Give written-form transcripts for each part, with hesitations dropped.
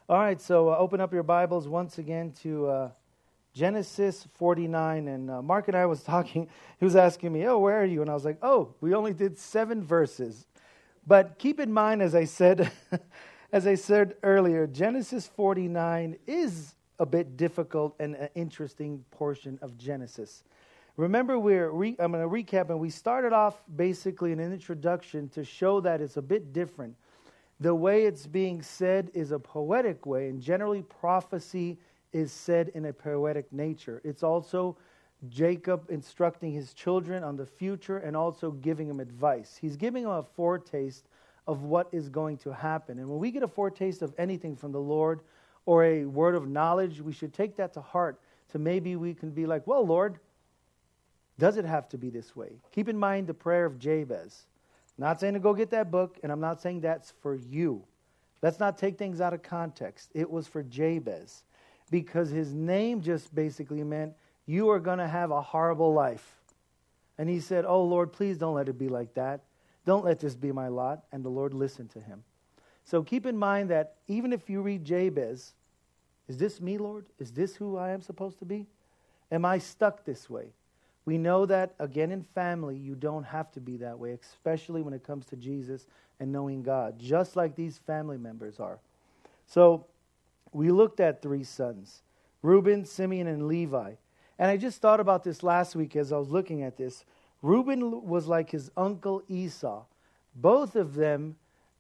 All right, so open up your Bibles once again to Genesis 49. And Mark and I was talking. He was asking me, "Oh, where are you?" And I was like, "Oh, we only did 7 verses." But keep in mind, as I said, as I said earlier, Genesis 49 is a bit difficult and an interesting portion of Genesis. Remember, I'm going to recap, and we started off basically in an introduction to show that it's a bit different. The way it's being said is a poetic way, and generally prophecy is said in a poetic nature. It's also Jacob instructing his children on the future and also giving them advice. He's giving them a foretaste of what is going to happen. And when we get a foretaste of anything from the Lord or a word of knowledge, we should take that to heart, so maybe we can be like, "Well, Lord, does it have to be this way?" Keep in mind the prayer of Jabez. I'm not saying to go get that book, and I'm not saying that's for you. Let's not take things out of context. It was for Jabez, because his name just basically meant, you are going to have a horrible life. And he said, "Oh, Lord, please don't let it be like that. Don't let this be my lot." And the Lord listened to him. So keep in mind that even if you read Jabez, is this me, Lord? Is this who I am supposed to be? Am I stuck this way? We know that, again, in family, you don't have to be that way, especially when it comes to Jesus and knowing God, just like these family members are. So we looked at 3 sons, Reuben, Simeon, and Levi. And I just thought about this last week as I was looking at this. Reuben was like his uncle Esau. Both of them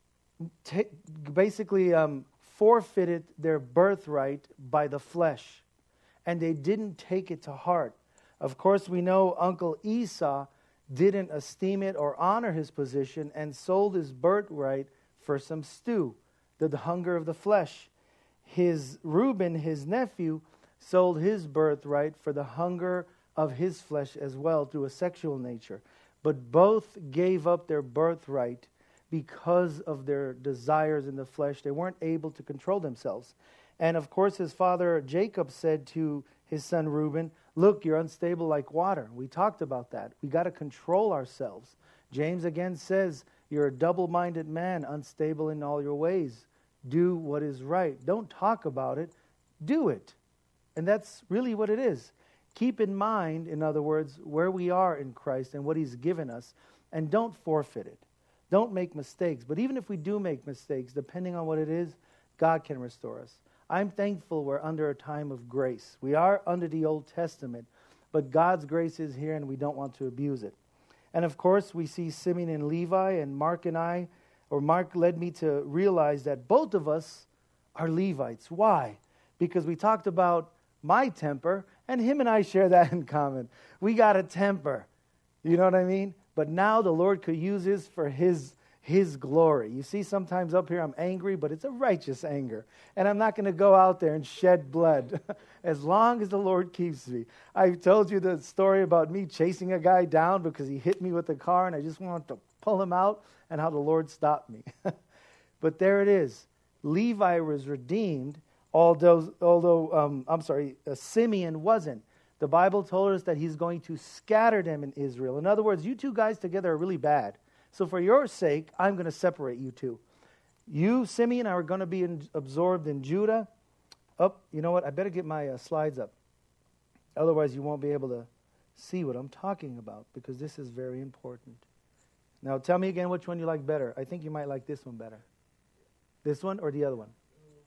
basically forfeited their birthright by the flesh, and they didn't take it to heart. Of course, we know Uncle Esau didn't esteem it or honor his position and sold his birthright for some stew, the hunger of the flesh. Reuben, his nephew, sold his birthright for the hunger of his flesh as well through a sexual nature. But both gave up their birthright because of their desires in the flesh. They weren't able to control themselves. And of course, his father Jacob said to his son Reuben, "Look, you're unstable like water." We talked about that. We got to control ourselves. James again says, "You're a double-minded man, unstable in all your ways. Do what is right." Don't talk about it, do it. And that's really what it is. Keep in mind, in other words, where we are in Christ and what He's given us, and don't forfeit it. Don't make mistakes. But even if we do make mistakes, depending on what it is, God can restore us. I'm thankful we're under a time of grace. We are under the Old Testament, but God's grace is here and we don't want to abuse it. And of course, we see Simeon and Levi, and Mark led me to realize that both of us are Levites. Why? Because we talked about my temper, and him and I share that in common. We got a temper. You know what I mean? But now the Lord could use this for His glory. You see, sometimes up here I'm angry, but it's a righteous anger. And I'm not going to go out there and shed blood as long as the Lord keeps me. I've told you the story about me chasing a guy down because he hit me with the car and I just wanted to pull him out, and how the Lord stopped me. But there it is. Levi was redeemed, Simeon wasn't. The Bible told us that he's going to scatter them in Israel. In other words, you two guys together are really bad. So for your sake, I'm going to separate you two. You, Simeon, are going to be absorbed in Judah. Oh, you know what? I better get my slides up. Otherwise, you won't be able to see what I'm talking about, because this is very important. Now, tell me again which one you like better. I think you might like this one better. This one or the other one?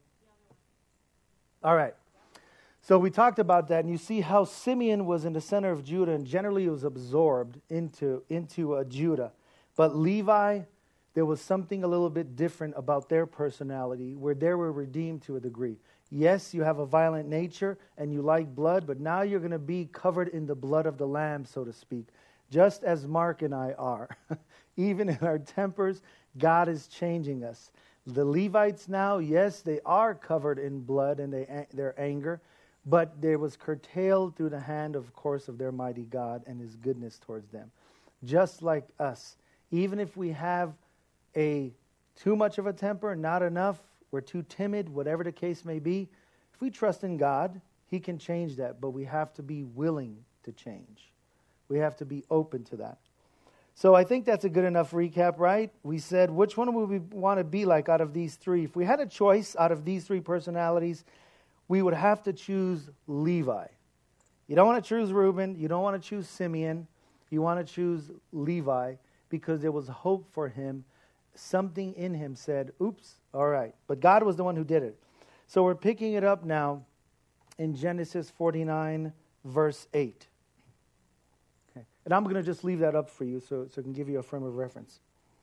All right. So we talked about that, and you see how Simeon was in the center of Judah, and generally was absorbed into Judah. But Levi, there was something a little bit different about their personality, where they were redeemed to a degree. Yes, you have a violent nature, and you like blood, but now you're going to be covered in the blood of the Lamb, so to speak, just as Mark and I are. Even in our tempers, God is changing us. The Levites now, yes, they are covered in blood and their anger, but there was curtailed through the hand, of course, of their mighty God and His goodness towards them. Just like us, even if we have too much of a temper, not enough, we're too timid, whatever the case may be, if we trust in God, He can change that, but we have to be willing to change. We have to be open to that. So I think that's a good enough recap, right? We said, which one would we want to be like out of these three? If we had a choice out of these three personalities, we would have to choose Levi. You don't want to choose Reuben. You don't want to choose Simeon. You want to choose Levi because there was hope for him. Something in him said, oops, all right. But God was the one who did it. So we're picking it up now in Genesis 49, verse 8. Okay. And I'm going to just leave that up for you so I can give you a frame of reference.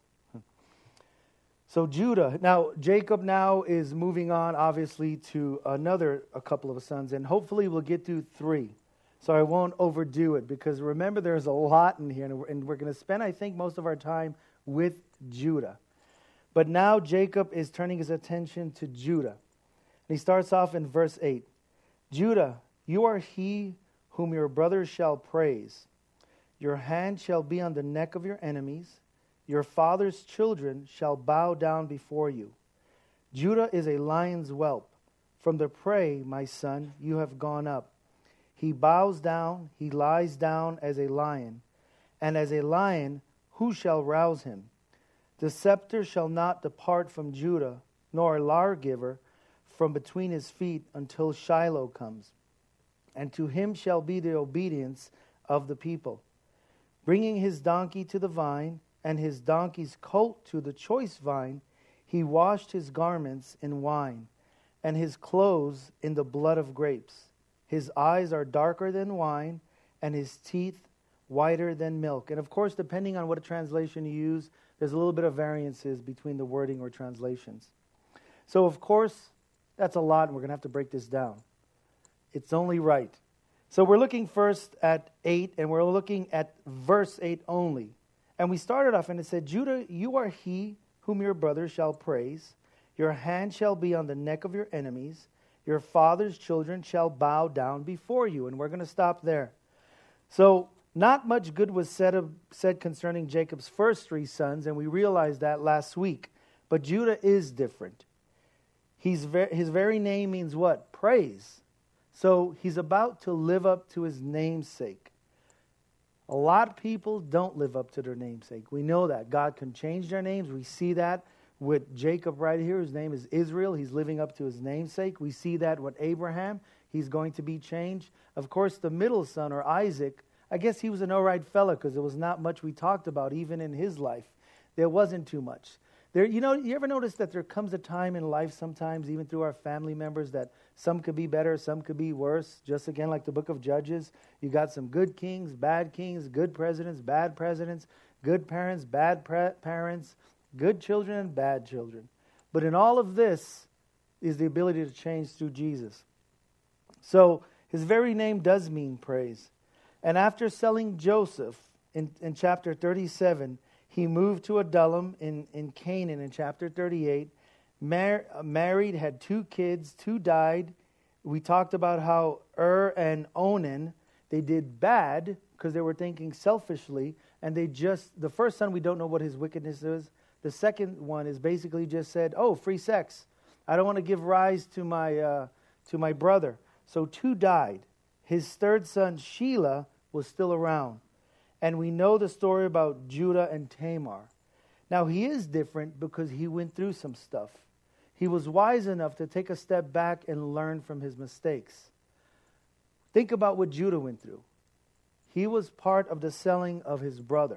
So Judah, now Jacob now is moving on, obviously, to a couple of sons, and hopefully we'll get through 3. So I won't overdo it, because remember there's a lot in here, and we're going to spend, I think, most of our time with Judah. But now Jacob is turning his attention to Judah. And he starts off in verse 8. Judah, you are he whom your brothers shall praise. Your hand shall be on the neck of your enemies. Your father's children shall bow down before you. Judah is a lion's whelp. From the prey, my son, you have gone up. He bows down, he lies down as a lion. And as a lion, who shall rouse him? The scepter shall not depart from Judah, nor a lawgiver from between his feet until Shiloh comes. And to him shall be the obedience of the people. Bringing his donkey to the vine, and his donkey's colt to the choice vine, he washed his garments in wine, and his clothes in the blood of grapes. His eyes are darker than wine, and his teeth whiter than milk. And of course, depending on what translation you use, there's a little bit of variances between the wording or translations. So of course, that's a lot, and we're going to have to break this down. It's only right. So we're looking first at 8, and we're looking at verse 8 only. And we started off and it said, Judah, you are he whom your brothers shall praise. Your hand shall be on the neck of your enemies. Your father's children shall bow down before you. And we're going to stop there. So not much good was said concerning Jacob's first 3 sons, and we realized that last week. But Judah is different. His very name means what? Praise. So he's about to live up to his namesake. A lot of people don't live up to their namesake. We know that. God can change their names. We see that with Jacob right here. His name is Israel. He's living up to his namesake. We see that with Abraham. He's going to be changed. Of course, the middle son, or Isaac, I guess he was an all right fella because there was not much we talked about even in his life. There wasn't too much. You ever notice that there comes a time in life sometimes, even through our family members, that some could be better, some could be worse. Just again, like the book of Judges, you got some good kings, good presidents, bad presidents, good parents, bad parents, good children and bad children. But in all of this is the ability to change through Jesus. So his very name does mean praise. And after selling Joseph in chapter 37, he moved to Adullam in Canaan in chapter 38. Married, had 2 kids, 2 died. We talked about how and Onan, they did bad because they were thinking selfishly. And the first son, we don't know what his wickedness is. The second one is basically just said, oh, free sex. I don't want to give rise to my brother. So 2 died. His third son, Shelah, was still around. And we know the story about Judah and Tamar. Now, he is different because he went through some stuff. He was wise enough to take a step back and learn from his mistakes. Think about what Judah went through. He was part of the selling of his brother.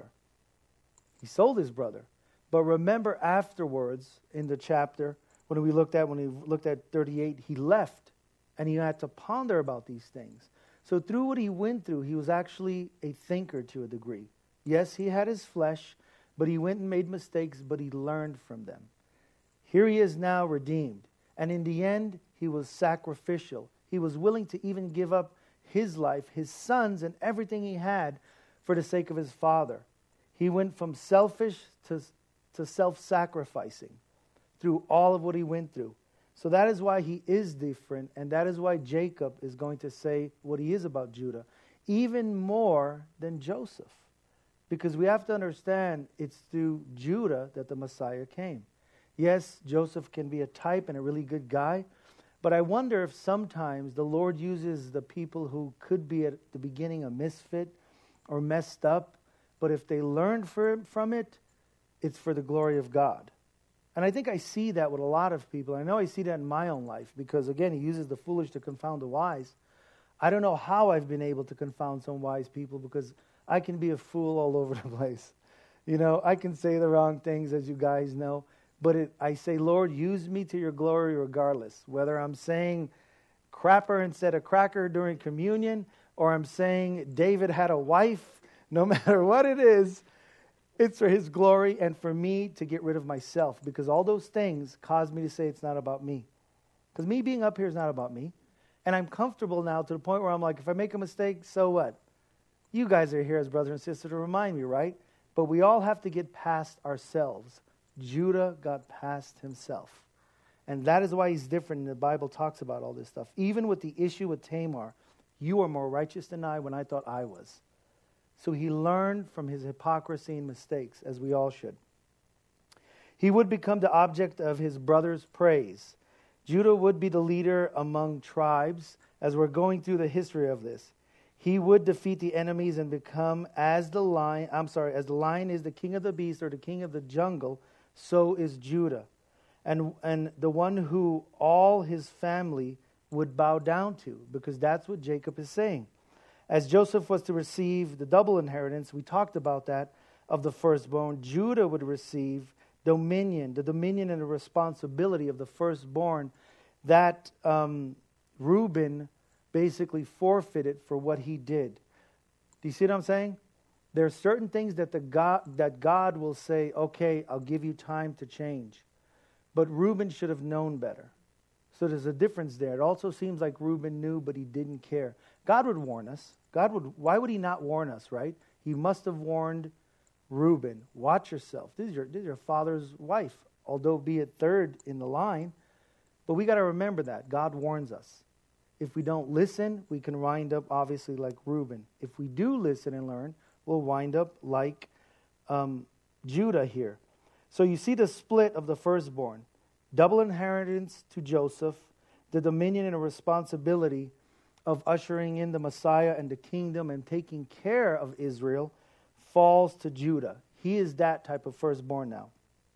He sold his brother. But remember afterwards in the chapter, when we looked at 38, he left. And he had to ponder about these things. So through what he went through, he was actually a thinker to a degree. Yes, he had his flesh, but he went and made mistakes, but he learned from them. Here he is now redeemed. And in the end, he was sacrificial. He was willing to even give up his life, his sons, and everything he had for the sake of his father. He went from selfish to self-sacrificing through all of what he went through. So that is why he is different, and that is why Jacob is going to say what he is about Judah, even more than Joseph. Because we have to understand it's through Judah that the Messiah came. Yes, Joseph can be a type and a really good guy, but I wonder if sometimes the Lord uses the people who could be at the beginning a misfit or messed up But if they learn from it, it's for the glory of God. And I think I see that with a lot of people. I know I see that in my own life because, again, he uses the foolish to confound the wise. I don't know how I've been able to confound some wise people because I can be a fool all over the place. You know, I can say the wrong things, as you guys know. But I say, Lord, use me to your glory regardless. Whether I'm saying crapper instead of cracker during communion, or I'm saying David had a wife, no matter what it is, it's for his glory and for me to get rid of myself. Because all those things cause me to say it's not about me. Because me being up here is not about me. And I'm comfortable now to the point where I'm like, if I make a mistake, so what? You guys are here as brothers and sisters to remind me, right? But we all have to get past ourselves. Judah got past himself. And that is why he's different. And the Bible talks about all this stuff. Even with the issue with Tamar, you are more righteous than I when I thought I was. So he learned from his hypocrisy and mistakes, as we all should. He would become the object of his brother's praise. Judah would be the leader among tribes, as we're going through the history of this. He would defeat the enemies and become as the lion is the king of the beast or the king of the jungle, so is Judah. And the one who all his family would bow down to, because that's what Jacob is saying. As Joseph was to receive the double inheritance, we talked about that, of the firstborn, Judah would receive dominion, the dominion and the responsibility of the firstborn that Reuben basically forfeited for what he did. Do you see what I'm saying? There are certain things that God will say, okay, I'll give you time to change. But Reuben should have known better. So there's a difference there. It also seems like Reuben knew, but he didn't care. God would warn us. Why would he not warn us, right? He must have warned Reuben. Watch yourself. This is your father's wife, although be it third in the line. But we got to remember that. God warns us. If we don't listen, we can wind up obviously like Reuben. If we do listen and learn, we'll wind up like Judah here. So you see the split of the firstborn. Double inheritance to Joseph, the dominion and the responsibility of ushering in the Messiah and the kingdom and taking care of Israel falls to Judah. He is that type of firstborn now.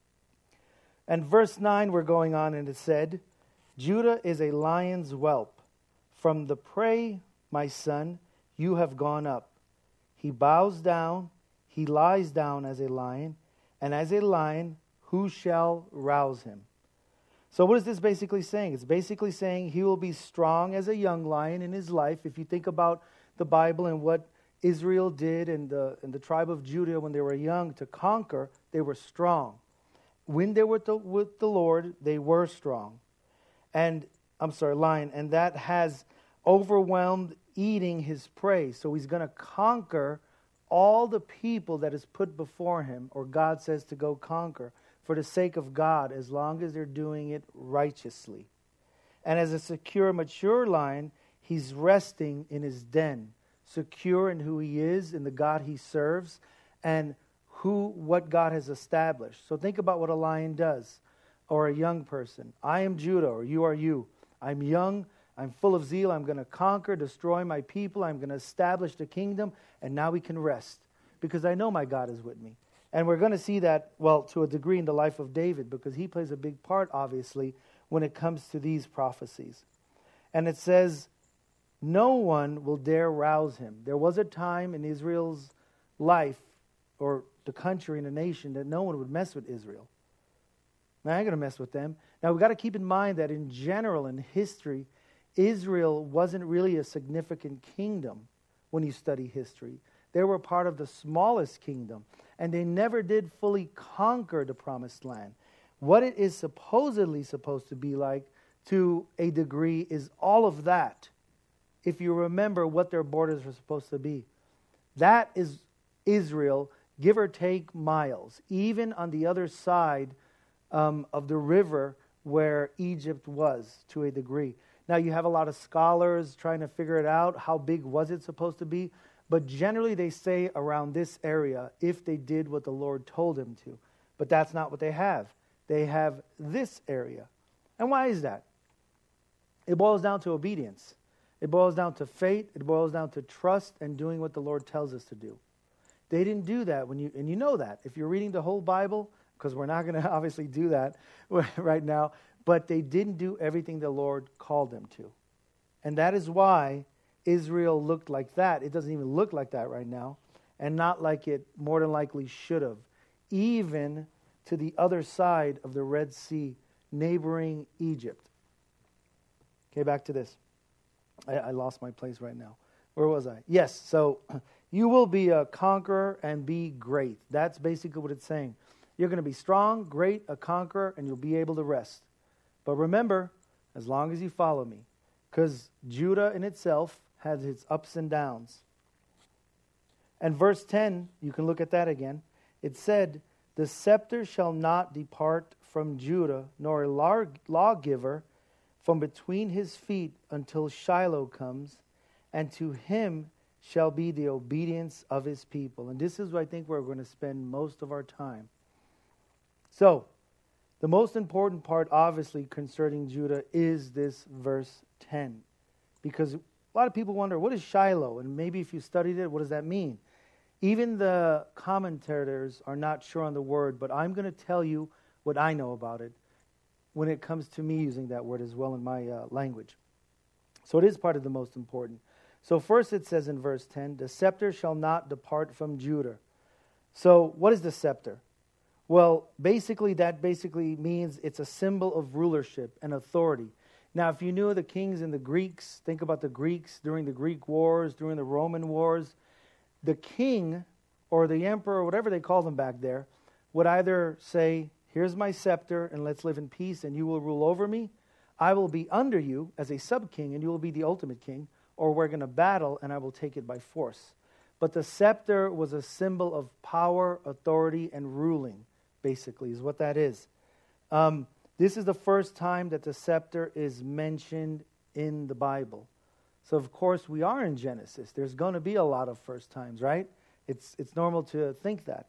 And verse 9 we're going on, and it said, Judah is a lion's whelp. From the prey, my son, you have gone up. He bows down, he lies down as a lion, and as a lion, who shall rouse him? So what is this basically saying? It's basically saying he will be strong as a young lion in his life. If you think about the Bible and what Israel did and the tribe of Judah when they were young to conquer, they were strong. When they were with the Lord, they were strong. Lion. And that has overwhelmed eating his prey. So he's going to conquer all the people that is put before him, or God says to go conquer, for the sake of God, as long as they're doing it righteously. And as a secure, mature lion, he's resting in his den, secure in who he is, in the God he serves, and what God has established. So think about what a lion does, or a young person. I am Judah, or you are you. I'm young, I'm full of zeal, I'm going to conquer, destroy my people, I'm going to establish the kingdom, and now we can rest, because I know my God is with me. And we're going to see that, well, to a degree in the life of David, because he plays a big part, obviously, when it comes to these prophecies. And it says, no one will dare rouse him. There was a time in Israel's life, or the country and the nation, that no one would mess with Israel. Now, I ain't going to mess with them. Now, we've got to keep in mind that in general, in history, Israel wasn't really a significant kingdom when you study history. They were part of the smallest kingdom, and they never did fully conquer the promised land. What it is supposedly supposed to be like, to a degree, is all of that, if you remember what their borders were supposed to be. That is Israel, give or take miles, even on the other side of the river where Egypt was, to a degree. Now, you have a lot of scholars trying to figure it out. How big was it supposed to be? But generally, they say around this area, if they did what the Lord told them to. But that's not what they have. They have this area. And why is that? It boils down to obedience. It boils down to faith. It boils down to trust and doing what the Lord tells us to do. They didn't do that and you know that. If you're reading the whole Bible, because we're not going to obviously do that right now, but they didn't do everything the Lord called them to. And that is why Israel looked like that. It doesn't even look like that right now, and not like it more than likely should have. Even to the other side of the Red Sea, neighboring Egypt. Okay, back to this. I lost my place right now. Where was I? Yes, so you will be a conqueror and be great. That's basically what it's saying. You're going to be strong, great, a conqueror, and you'll be able to rest. But remember, as long as you follow me, because Judah in itself has its ups and downs. And verse 10, you can look at that again. It said, the scepter shall not depart from Judah, nor a lawgiver from between his feet until Shiloh comes, and to him shall be the obedience of his people. And this is, I think, where we're going to spend most of our time. So, the most important part, obviously, concerning Judah is this verse 10. Because a lot of people wonder, what is Shiloh? And maybe if you studied it, what does that mean? Even the commentators are not sure on the word, but I'm going to tell you what I know about it when it comes to me using that word as well in my language. So it is part of the most important. So first it says in verse 10, the scepter shall not depart from Judah. So what is the scepter? Well, that basically means it's a symbol of rulership and authority. Now, if you knew the kings and the Greeks, think about the Greeks during the Greek wars, during the Roman wars, the king or the emperor, or whatever they called them back there, would either say, here's my scepter and let's live in peace and you will rule over me. I will be under you as a sub-king and you will be the ultimate king. Or we're going to battle and I will take it by force. But the scepter was a symbol of power, authority, and ruling, basically, is what that is. This is the first time that the scepter is mentioned in the Bible. So, of course, we are in Genesis. There's going to be a lot of first times, right? It's normal to think that.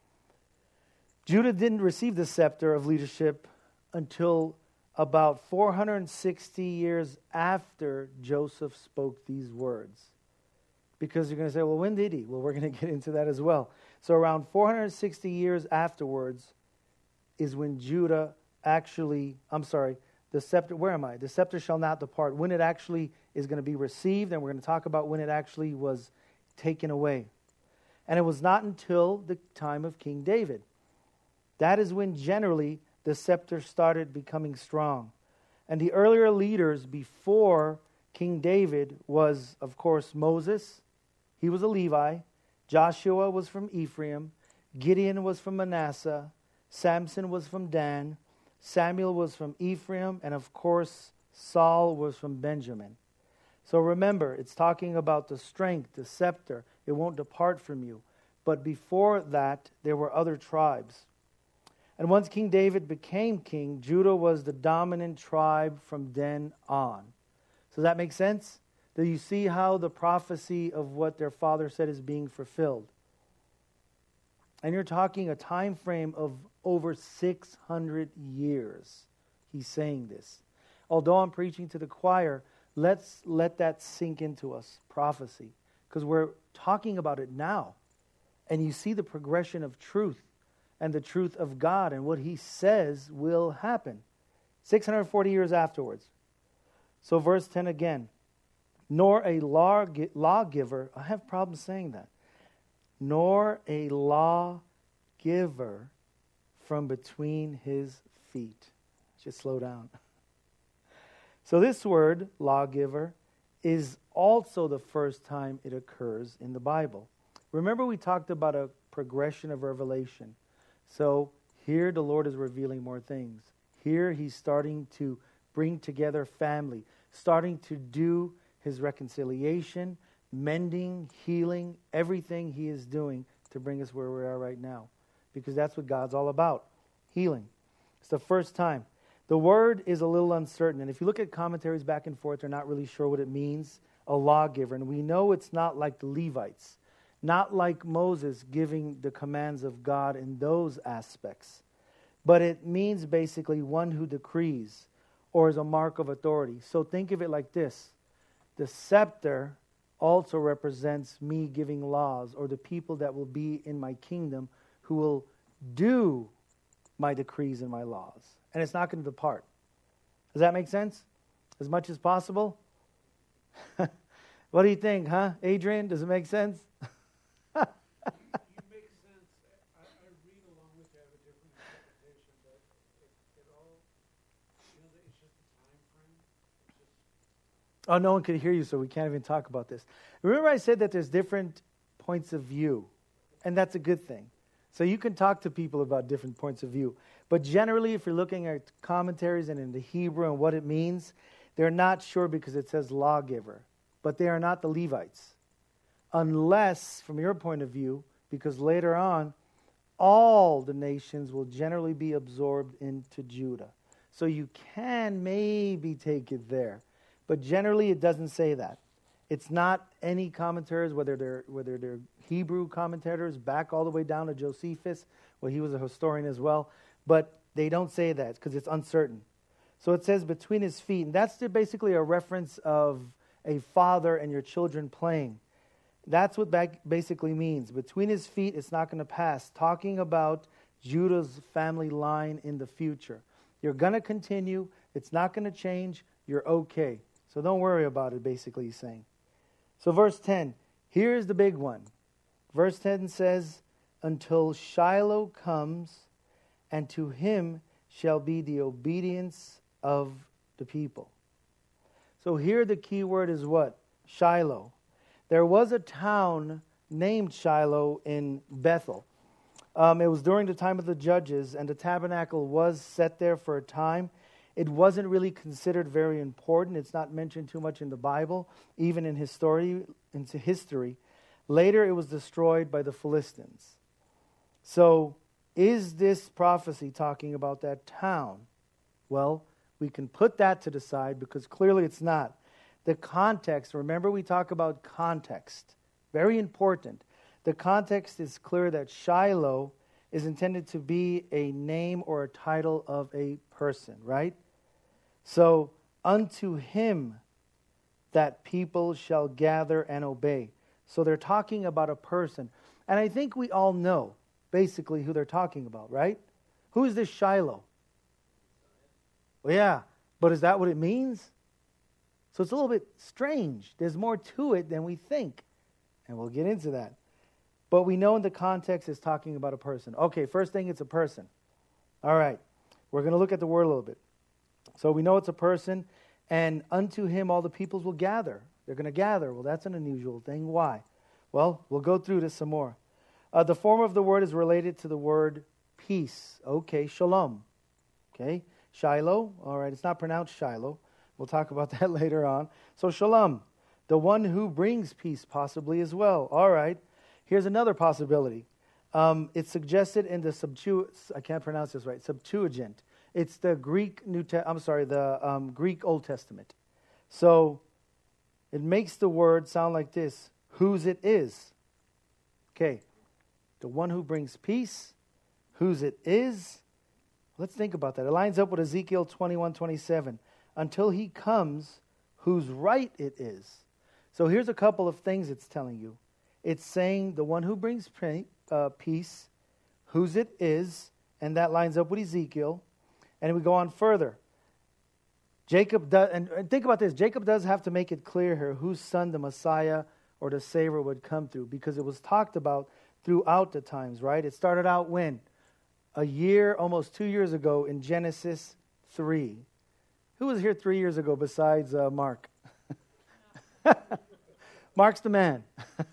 Judah didn't receive the scepter of leadership until about 460 years after Joseph spoke these words. Because you're going to say, well, when did he? Well, we're going to get into that as well. So around 460 years afterwards is when Judah the scepter, where am I? The scepter shall not depart. When it actually is going to be received, and we're going to talk about when it actually was taken away. And it was not until the time of King David. That is when generally the scepter started becoming strong. And the earlier leaders before King David was, of course, Moses. He was a Levi. Joshua was from Ephraim. Gideon was from Manasseh. Samson was from Dan. Samuel was from Ephraim. And, of course, Saul was from Benjamin. So remember, it's talking about the strength, the scepter. It won't depart from you. But before that, there were other tribes. And once King David became king, Judah was the dominant tribe from then on. So that makes sense? Do you see how the prophecy of what their father said is being fulfilled? And you're talking a time frame of over 600 years. He's saying this. Although I'm preaching to the choir, let's let that sink into us, prophecy. Because we're talking about it now. And you see the progression of truth and the truth of God and what he says will happen. 640 years afterwards. So verse 10 again. Nor a lawgiver, I have problems saying that. Nor a lawgiver from between his feet. Just slow down. So this word, lawgiver, is also the first time it occurs in the Bible. Remember we talked about a progression of revelation. So here the Lord is revealing more things. Here he's starting to bring together family, starting to do his reconciliation, mending, healing, everything he is doing to bring us where we are right now. Because that's what God's all about, healing. It's the first time. The word is a little uncertain. And if you look at commentaries back and forth, they're not really sure what it means, a lawgiver. And we know it's not like the Levites, not like Moses giving the commands of God in those aspects. But it means basically one who decrees or is a mark of authority. So think of it like this. The scepter also represents me giving laws, or the people that will be in my kingdom who will do my decrees and my laws. And it's not going to depart. Does that make sense? As much as possible? What do you think, huh? Adrian, does it make sense? You make sense. I read along with you. I have a different interpretation, but it all, it's just a time frame. Oh, no one could hear you, so we can't even talk about this. Remember I said that there's different points of view, and that's a good thing. So you can talk to people about different points of view. But generally, if you're looking at commentaries and in the Hebrew and what it means, they're not sure because it says lawgiver. But they are not the Levites. Unless, from your point of view, because later on, all the nations will generally be absorbed into Judah. So you can maybe take it there. But generally, it doesn't say that. It's not any commentators, whether they're Hebrew commentators, back all the way down to Josephus. Well, he was a historian as well. But they don't say that because it's uncertain. So it says between his feet. And that's basically a reference of a father and your children playing. That's what that basically means. Between his feet, it's not going to pass. Talking about Judah's family line in the future. You're going to continue. It's not going to change. You're okay. So don't worry about it, basically he's saying. So verse 10, here's the big one. Verse 10 says, until Shiloh comes, and to him shall be the obedience of the people. So here the key word is what? Shiloh. There was a town named Shiloh in Bethel. It was during the time of the judges, and the tabernacle was set there for a time. It wasn't really considered very important. It's not mentioned too much in the Bible, even in history. Later, it was destroyed by the Philistines. So, is this prophecy talking about that town? Well, we can put that to the side because clearly it's not. The context, remember we talk about context. Very important. The context is clear that Shiloh is intended to be a name or a title of a person, right? So, unto him that people shall gather and obey. So they're talking about a person. And I think we all know basically who they're talking about, right? Who is this Shiloh? Well, yeah, but is that what it means? So it's a little bit strange. There's more to it than we think. And we'll get into that. But we know in the context it's talking about a person. Okay, first thing, it's a person. All right, we're going to look at the word a little bit. So we know it's a person, and unto him all the peoples will gather. They're going to gather. Well, that's an unusual thing. Why? Well, we'll go through this some more. The form of the word is related to the word peace. Okay, shalom. Okay, Shiloh. All right, it's not pronounced Shiloh. We'll talk about that later on. So shalom, the one who brings peace possibly as well. All right, here's another possibility. It's suggested in the Septuagint. It's the Greek Greek Old Testament. So it makes the word sound like this: whose it is. Okay, the one who brings peace, whose it is. Let's think about that. It lines up with Ezekiel 21:27. Until he comes, whose right it is. So here's a couple of things it's telling you. It's saying the one who brings peace, whose it is, and that lines up with Ezekiel. And we go on further. Jacob does, and think about this. Jacob does have to make it clear here whose son the Messiah or the Savior would come through, because it was talked about throughout the times, right? It started out when? A year, almost 2 years ago in Genesis 3. Who was here 3 years ago besides Mark? Mark's the man.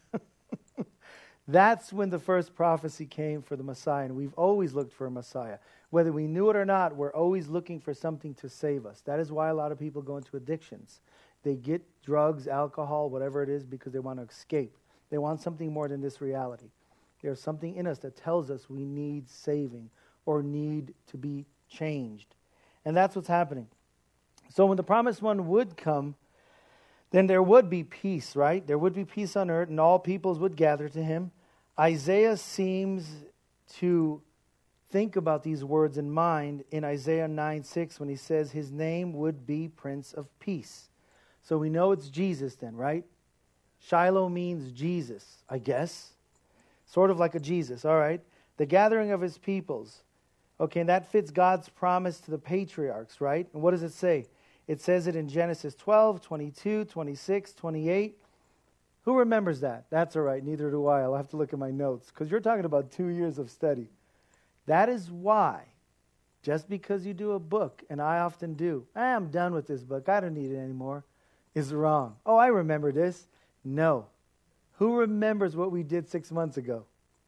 That's when the first prophecy came for the Messiah, and we've always looked for a Messiah. Whether we knew it or not, we're always looking for something to save us. That is why a lot of people go into addictions. They get drugs, alcohol, whatever it is, because they want to escape. They want something more than this reality. There's something in us that tells us we need saving or need to be changed. And that's what's happening. So when the promised one would come, then there would be peace, right? There would be peace on earth, and all peoples would gather to him. Isaiah seems to think about these words in mind in Isaiah 9:6 when he says his name would be Prince of Peace. So we know it's Jesus then, right? Shiloh means Jesus, I guess. Sort of like a Jesus, all right. The gathering of his peoples. Okay, and that fits God's promise to the patriarchs, right? And what does it say? It says it in Genesis 12, 22, 26, 28. Who remembers that? That's all right, neither do I. I'll have to look at my notes, because you're talking about 2 years of study. That is why, just because you do a book, and I often do, I'm done with this book, I don't need it anymore, is wrong. Oh, I remember this. No. Who remembers what we did 6 months ago?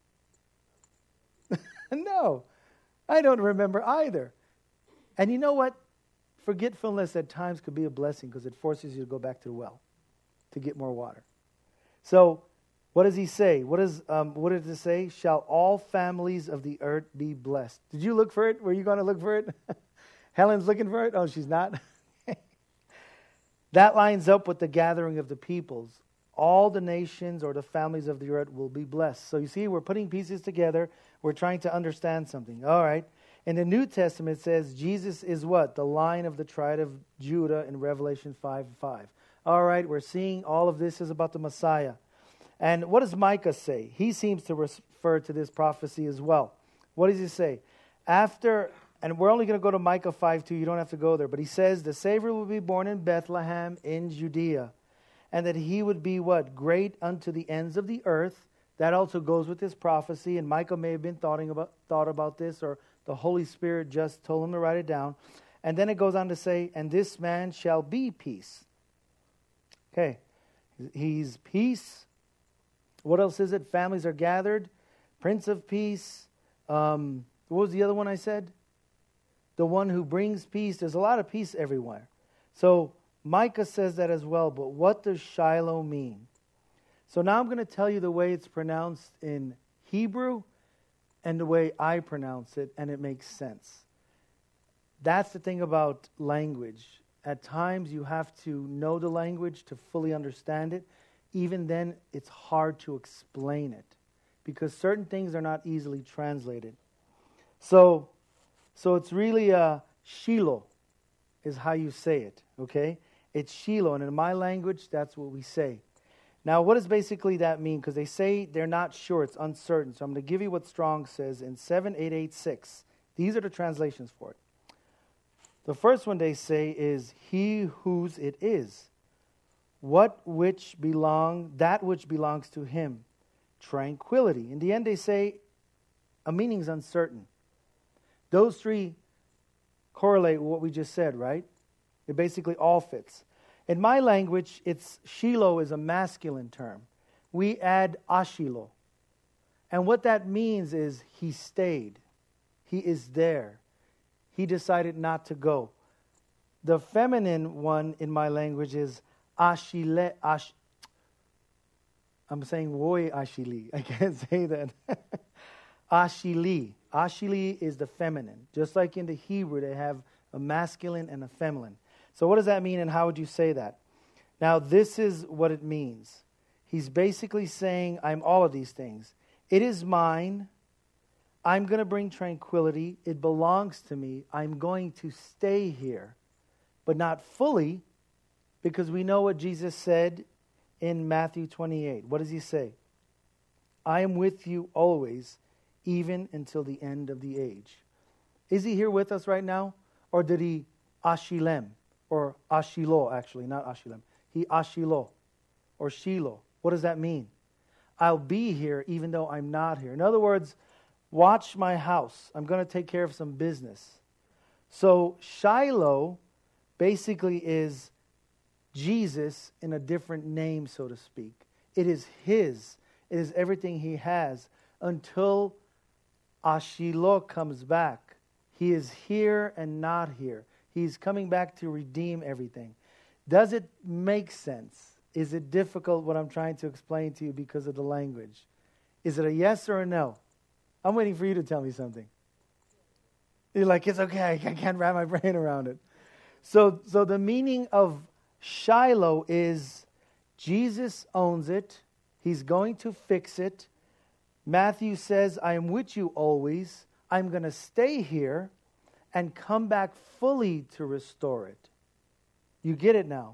No. I don't remember either. And you know what? Forgetfulness at times could be a blessing, because it forces you to go back to the well to get more water. So, what does he say? What did it say? Shall all families of the earth be blessed? Did you look for it? Were you going to look for it? Helen's looking for it? Oh, she's not? That lines up with the gathering of the peoples. All the nations or the families of the earth will be blessed. So you see, we're putting pieces together. We're trying to understand something. All right. In the New Testament, it says Jesus is what? The Lion of the tribe of Judah in Revelation 5:5. All right, we're seeing all of this is about the Messiah. And what does Micah say? He seems to refer to this prophecy as well. What does he say? And we're only going to go to Micah 5:2. You don't have to go there. But he says, the Savior will be born in Bethlehem in Judea. And that he would be what? Great unto the ends of the earth. That also goes with this prophecy. And Micah may have been thought about this, or the Holy Spirit just told him to write it down. And then it goes on to say, and this man shall be peace. Okay. He's peace. What else is it? Families are gathered. Prince of Peace. What was the other one I said? The one who brings peace. There's a lot of peace everywhere. So Micah says that as well. But what does Shiloh mean? So now I'm going to tell you the way it's pronounced in Hebrew and the way I pronounce it, and it makes sense. That's the thing about language. At times you have to know the language to fully understand it. Even then, it's hard to explain it because certain things are not easily translated. So it's really Shiloh is how you say it, okay? It's Shiloh, and in my language, that's what we say. Now, what does basically that mean? Because they say they're not sure, it's uncertain. So I'm going to give you what Strong says in 7886. These are the translations for it. The first one they say is, he whose it is. That which belongs to him. Tranquility. In the end, they say a meaning is uncertain. Those three correlate with what we just said, right? It basically all fits. In my language, Shiloh is a masculine term. We add Ashilo. And what that means is he stayed. He is there. He decided not to go. The feminine one in my language is Ashile. I'm saying Woy Ashili. I can't say that. Ashili. Ashili is the feminine. Just like in the Hebrew, they have a masculine and a feminine. So what does that mean, and how would you say that? Now, this is what it means. He's basically saying, I'm all of these things. It is mine. I'm going to bring tranquility. It belongs to me. I'm going to stay here, but not fully, because we know what Jesus said in Matthew 28. What does he say? I am with you always, even until the end of the age. Is he here with us right now? Or did he Ashilem? Or Ashilo, actually, not Ashilem. He Ashilo or Shiloh. What does that mean? I'll be here even though I'm not here. In other words, watch my house. I'm going to take care of some business. So Shiloh basically is Jesus in a different name, so to speak. It is his. It is everything he has until Ashilo comes back. He is here and not here. He's coming back to redeem everything. Does it make sense? Is it difficult what I'm trying to explain to you because of the language? Is it a yes or a no? I'm waiting for you to tell me something. You're like, it's okay, I can't wrap my brain around it. So the meaning of Shiloh is Jesus owns it. He's going to fix it. Matthew says, I am with you always. I'm going to stay here and come back fully to restore it. You get it now.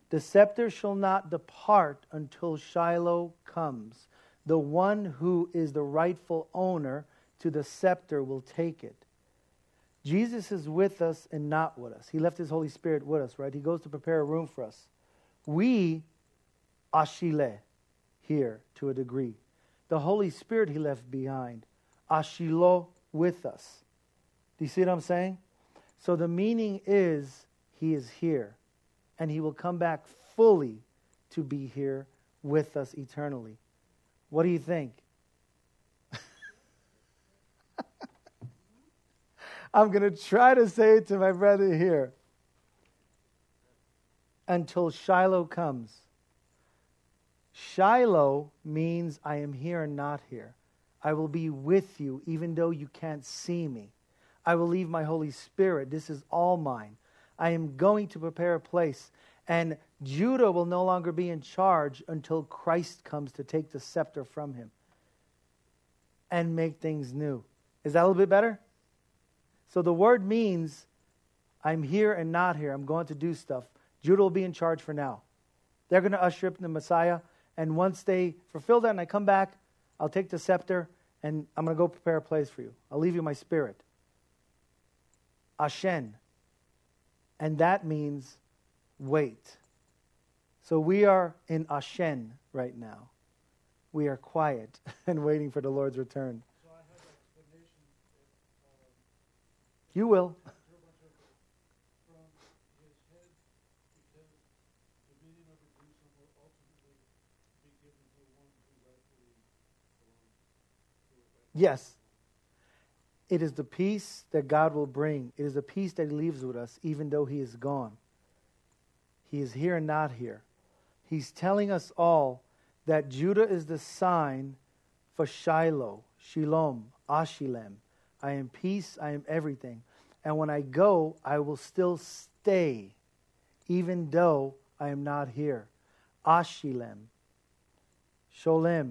The scepter shall not depart until Shiloh comes. The one who is the rightful owner to the scepter will take it. Jesus is with us and not with us. He left His Holy Spirit with us, right? He goes to prepare a room for us. We, ashile, here to a degree. The Holy Spirit He left behind. Ashilo, with us. Do you see what I'm saying? So the meaning is He is here. And He will come back fully to be here with us eternally. What do you think? I'm going to try to say it to my brother here. Until Shiloh comes. Shiloh means I am here and not here. I will be with you even though you can't see me. I will leave my Holy Spirit. This is all mine. I am going to prepare a place. And Judah will no longer be in charge until Christ comes to take the scepter from him and make things new. Is that a little bit better? So the word means I'm here and not here. I'm going to do stuff. Judah will be in charge for now. They're going to usher up the Messiah. And once they fulfill that and I come back, I'll take the scepter and I'm going to go prepare a place for you. I'll leave you my spirit. Ashen. And that means wait. So we are in Ashen right now. We are quiet and waiting for the Lord's return. So I have an explanation that, You will. from his head, because the meaning of Jerusalem will ultimately be given to one who rightfully belongs to it. Yes. It is the peace that God will bring. It is the peace that He leaves with us even though He is gone. He is here and not here. He's telling us all that Judah is the sign for Shiloh, Shilom, Ashilem. I am peace, I am everything. And when I go, I will still stay, even though I am not here. Ashilem, Sholem,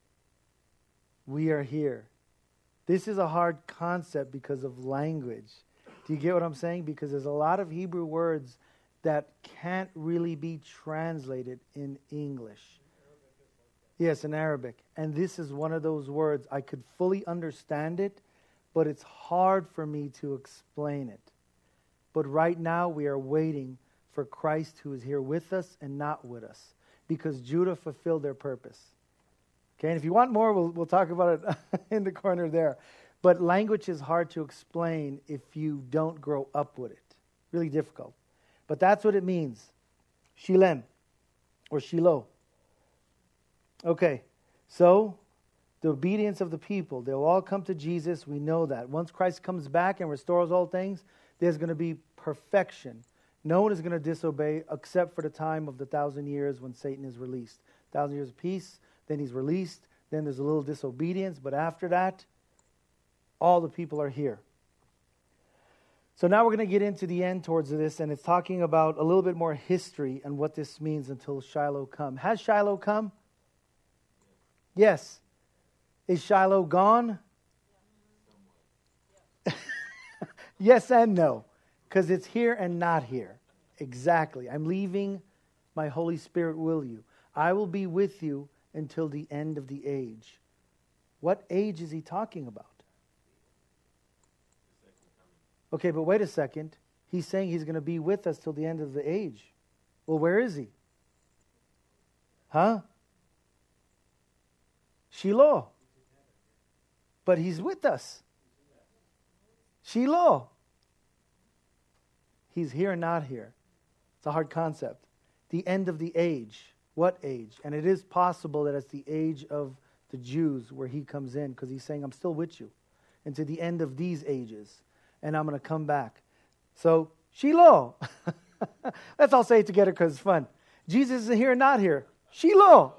we are here. This is a hard concept because of language. Do you get what I'm saying? Because there's a lot of Hebrew words that can't really be translated in English. Yes, in Arabic. And this is one of those words. I could fully understand it, but it's hard for me to explain it. But right now we are waiting for Christ who is here with us and not with us, because Judah fulfilled their purpose. Okay, and if you want more, we'll talk about it in the corner there. But language is hard to explain if you don't grow up with it. Really difficult. But that's what it means. Shilem, or Shiloh. Okay, so the obedience of the people. They'll all come to Jesus. We know that. Once Christ comes back and restores all things, there's going to be perfection. No one is going to disobey except for the time of the 1,000 years when Satan is released. 1,000 years of peace, then he's released. Then there's a little disobedience. But after that, all the people are here. So now we're going to get into the end towards this, and it's talking about a little bit more history and what this means until Shiloh come. Has Shiloh come? Yes. Is Shiloh gone? Yes and no. Because it's here and not here. Exactly. I'm leaving my Holy Spirit with you. I will be with you until the end of the age. What age is he talking about? Okay, but wait a second. He's saying he's going to be with us till the end of the age. Well, where is he? Huh? Shiloh. But he's with us. Shiloh. He's here and not here. It's a hard concept. The end of the age. What age? And it is possible that it's the age of the Jews where he comes in, because he's saying, I'm still with you until the end of these ages. And I'm going to come back. So, Shiloh. Let's all say it together because it's fun. Jesus is here and not here. Shiloh.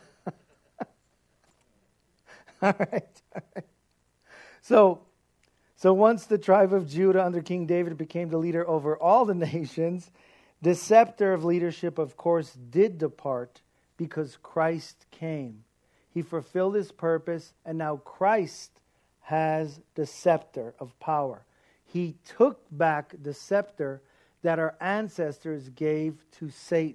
All right. So once the tribe of Judah under King David became the leader over all the nations, the scepter of leadership, of course, did depart because Christ came. He fulfilled his purpose, and now Christ has the scepter of power. He took back the scepter that our ancestors gave to Satan.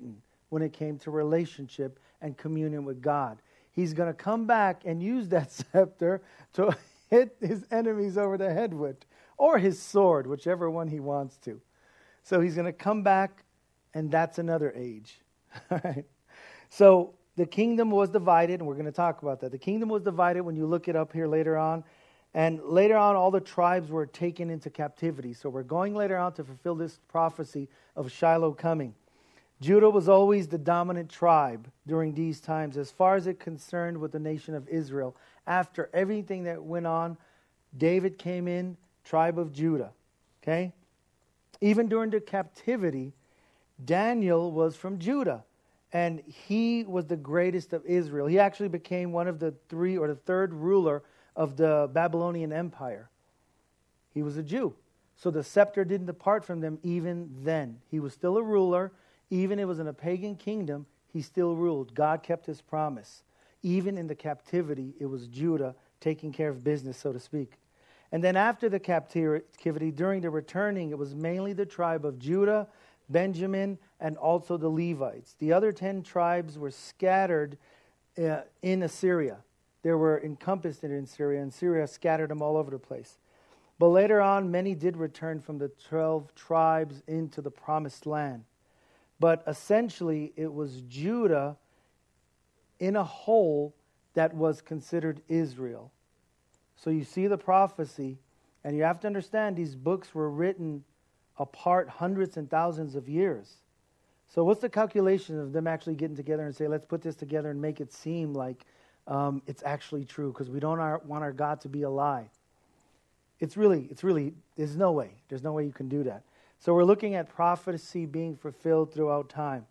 when it came to relationship and communion with God. He's going to come back and use that scepter to hit his enemies over the head with, or his sword, whichever one he wants to. So he's going to come back, and that's another age. All right. So the kingdom was divided, and we're going to talk about that. The kingdom was divided when you look it up here later on. And later on, all the tribes were taken into captivity. So we're going later on to fulfill this prophecy of Shiloh coming. Judah was always the dominant tribe during these times as far as it concerned with the nation of Israel. After everything that went on, David came in, tribe of Judah. Okay? Even during the captivity, Daniel was from Judah. And he was the greatest of Israel. He actually became one of the three or the third ruler of the Babylonian Empire. He was a Jew. So the scepter didn't depart from them even then. He was still a ruler. Even if it was in a pagan kingdom, he still ruled. God kept his promise. Even in the captivity, it was Judah taking care of business, so to speak. And then after the captivity, during the returning, it was mainly the tribe of Judah, Benjamin, and also the Levites. The other 10 tribes were scattered in Assyria. They were encompassed in Syria, and Syria scattered them all over the place. But later on, many did return from the 12 tribes into the promised land. But essentially, it was Judah in a whole that was considered Israel. So you see the prophecy, and you have to understand these books were written apart hundreds and thousands of years. So what's the calculation of them actually getting together and say, let's put this together and make it seem like it's actually true, because we don't want our God to be a lie. It's really, there's no way you can do that. So we're looking at prophecy being fulfilled throughout time.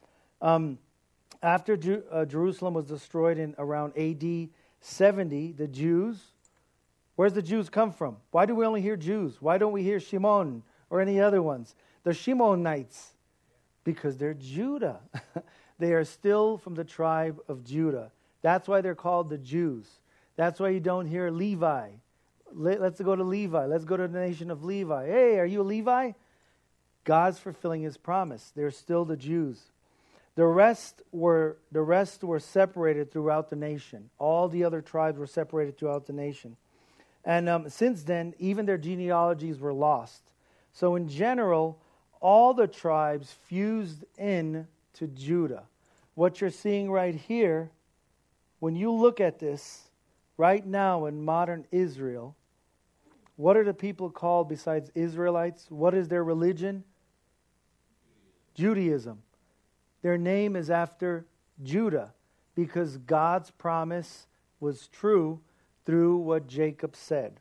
After Jerusalem was destroyed in around AD 70, the Jews, where's the Jews come from? Why do we only hear Jews? Why don't we hear Shimon or any other ones? The Shimonites, because they're Judah. They are still from the tribe of Judah. That's why they're called the Jews. That's why you don't hear Levi. Let's go to Levi. Let's go to the nation of Levi. Hey, are you a Levi? God's fulfilling his promise. They're still the Jews. The rest were separated throughout the nation. All the other tribes were separated throughout the nation. And since then, even their genealogies were lost. So in general, all the tribes fused in to Judah. What you're seeing right here, when you look at this, right now in modern Israel, what are the people called besides Israelites? What is their religion? Judaism. Their name is after Judah, because God's promise was true through what Jacob said.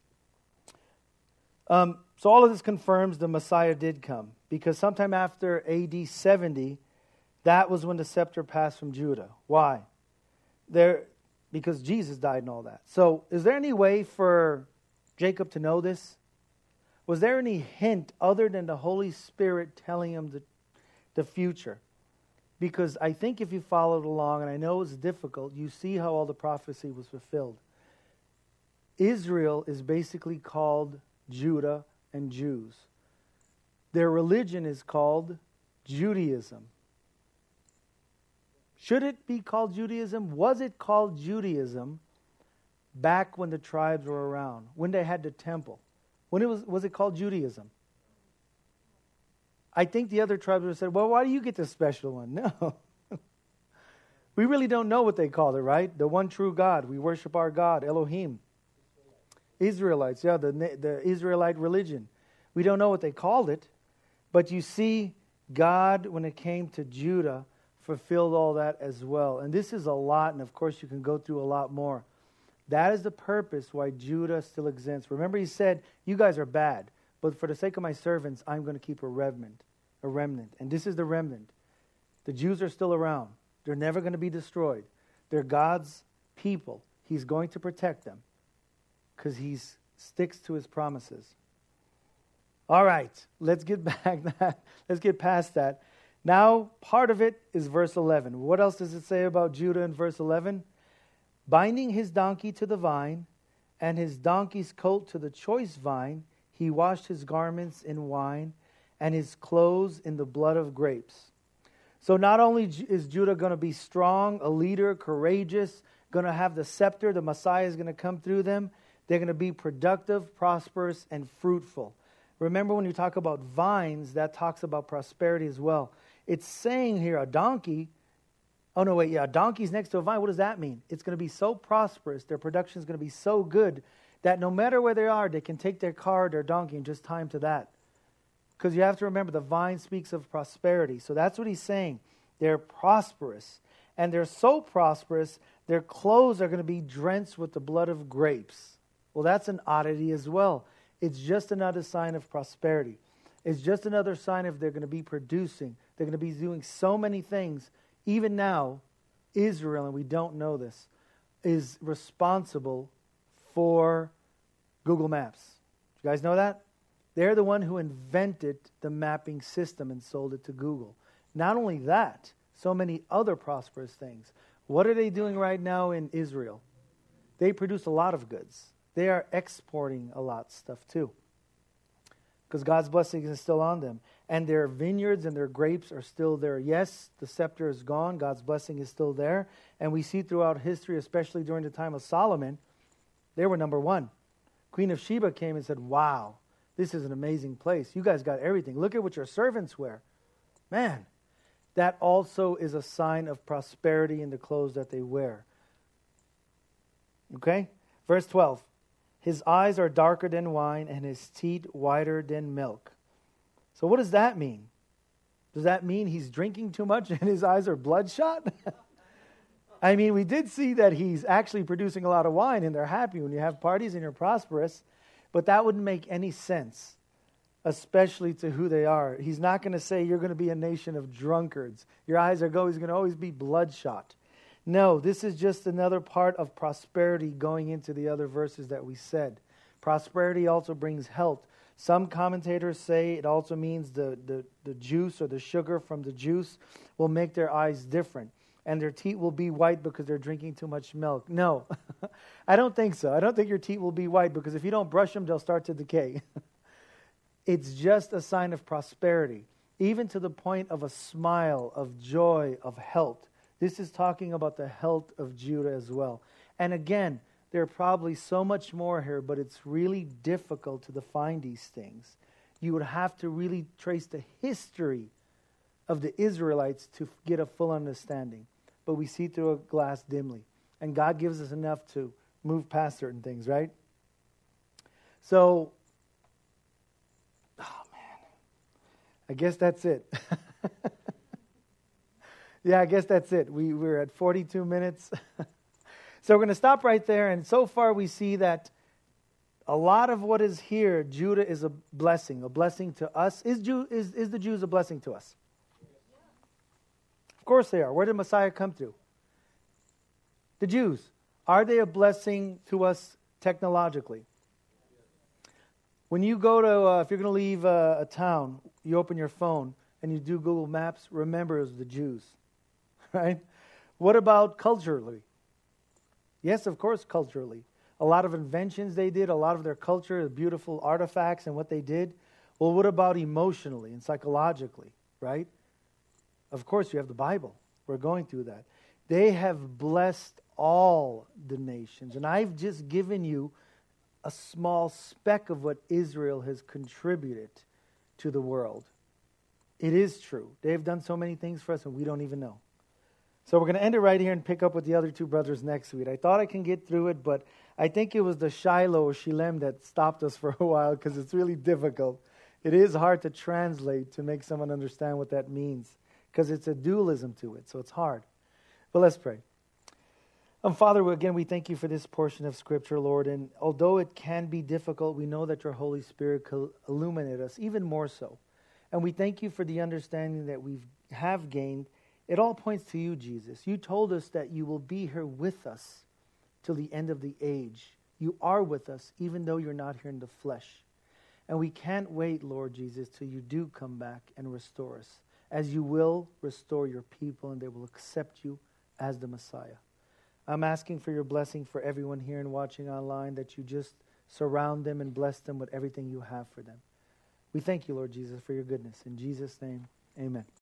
So all of this confirms the Messiah did come, because sometime after AD 70, that was when the scepter passed from Judah. Why? Because Jesus died and all that. So is there any way for Jacob to know this? Was there any hint other than the Holy Spirit telling him the future? Because I think if you followed along, and I know it's difficult, you see how all the prophecy was fulfilled. Israel is basically called Judah and Jews. Their religion is called Judaism. Should it be called Judaism? Was it called Judaism back when the tribes were around, when they had the temple? When was it called Judaism? I think the other tribes would have said, well, why do you get this special one? No. We really don't know what they called it, right? The one true God. We worship our God, Elohim. Israelites, yeah, the Israelite religion. We don't know what they called it, but you see, God, when it came to Judah, fulfilled all that as well. And this is a lot, and of course you can go through a lot more. That is the purpose why Judah still exists. Remember, he said, you guys are bad, but for the sake of my servants, I'm going to keep a remnant. And this is the remnant. The Jews are still around. They're never going to be destroyed. They're God's people. He's going to protect them because he sticks to his promises. All right, let's get past that. Now, part of it is verse 11. What else does it say about Judah in verse 11? Binding his donkey to the vine and his donkey's coat to the choice vine, he washed his garments in wine and his clothes in the blood of grapes. So not only is Judah going to be strong, a leader, courageous, going to have the scepter, the Messiah is going to come through them, they're going to be productive, prosperous, and fruitful. Remember when you talk about vines, that talks about prosperity as well. It's saying here a donkey, a donkey's next to a vine. What does that mean? It's going to be so prosperous, their production is going to be so good that no matter where they are, they can take their car, their donkey, and just tie them to that. Because you have to remember, the vine speaks of prosperity. So that's what he's saying. They're prosperous. And they're so prosperous, their clothes are going to be drenched with the blood of grapes. Well, that's an oddity as well. It's just another sign of prosperity. It's just another sign of they're going to be producing. They're going to be doing so many things. Even now, Israel, and we don't know this, is responsible for Google Maps. You guys know that? They're the one who invented the mapping system and sold it to Google. Not only that, so many other prosperous things. What are they doing right now in Israel? They produce a lot of goods. They are exporting a lot of stuff too. Because God's blessing is still on them. And their vineyards and their grapes are still there. Yes, the scepter is gone. God's blessing is still there. And we see throughout history, especially during the time of Solomon, they were number one. Queen of Sheba came and said, wow, this is an amazing place. You guys got everything. Look at what your servants wear. Man, that also is a sign of prosperity in the clothes that they wear. Okay? Verse 12. His eyes are darker than wine, and his teeth whiter than milk. So what does that mean? Does that mean he's drinking too much and his eyes are bloodshot? I mean, we did see that he's actually producing a lot of wine, and they're happy when you have parties and you're prosperous. But that wouldn't make any sense, especially to who they are. He's not going to say you're going to be a nation of drunkards. Your eyes are going to always be bloodshot. No, this is just another part of prosperity going into the other verses that we said. Prosperity also brings health. Some commentators say it also means the juice or the sugar from the juice will make their eyes different. And their teeth will be white because they're drinking too much milk. No, I don't think so. I don't think your teeth will be white because if you don't brush them, they'll start to decay. It's just a sign of prosperity, even to the point of a smile, of joy, of health. This is talking about the health of Judah as well. And again, there are probably so much more here, but it's really difficult to define these things. You would have to really trace the history of the Israelites to get a full understanding. But we see through a glass dimly. And God gives us enough to move past certain things, right? So, oh man, I guess that's it. Yeah, I guess that's it. We're at 42 minutes. So we're going to stop right there. And so far we see that a lot of what is here, Judah is a blessing to us. Is the Jews a blessing to us? Of course they are. Where did Messiah come through? The Jews. Are they a blessing to us technologically? When you go to, if you're going to leave a town, you open your phone and you do Google Maps, remember it was the Jews. Right? What about culturally? Yes, of course, culturally. A lot of inventions they did, a lot of their culture, the beautiful artifacts and what they did. Well, what about emotionally and psychologically, right? Of course, you have the Bible. We're going through that. They have blessed all the nations. And I've just given you a small speck of what Israel has contributed to the world. It is true. They've done so many things for us and we don't even know. So we're going to end it right here and pick up with the other two brothers next week. I thought I can get through it, but I think it was the Shiloh or Shilem that stopped us for a while because it's really difficult. It is hard to translate to make someone understand what that means because it's a dualism to it, so it's hard. But let's pray. Father, again, we thank you for this portion of Scripture, Lord, and although it can be difficult, we know that your Holy Spirit will illuminate us even more so. And we thank you for the understanding that we have gained. It all points to you, Jesus. You told us that you will be here with us till the end of the age. You are with us, even though you're not here in the flesh. And we can't wait, Lord Jesus, till you do come back and restore us, as you will restore your people and they will accept you as the Messiah. I'm asking for your blessing for everyone here and watching online, that you just surround them and bless them with everything you have for them. We thank you, Lord Jesus, for your goodness. In Jesus' name, amen.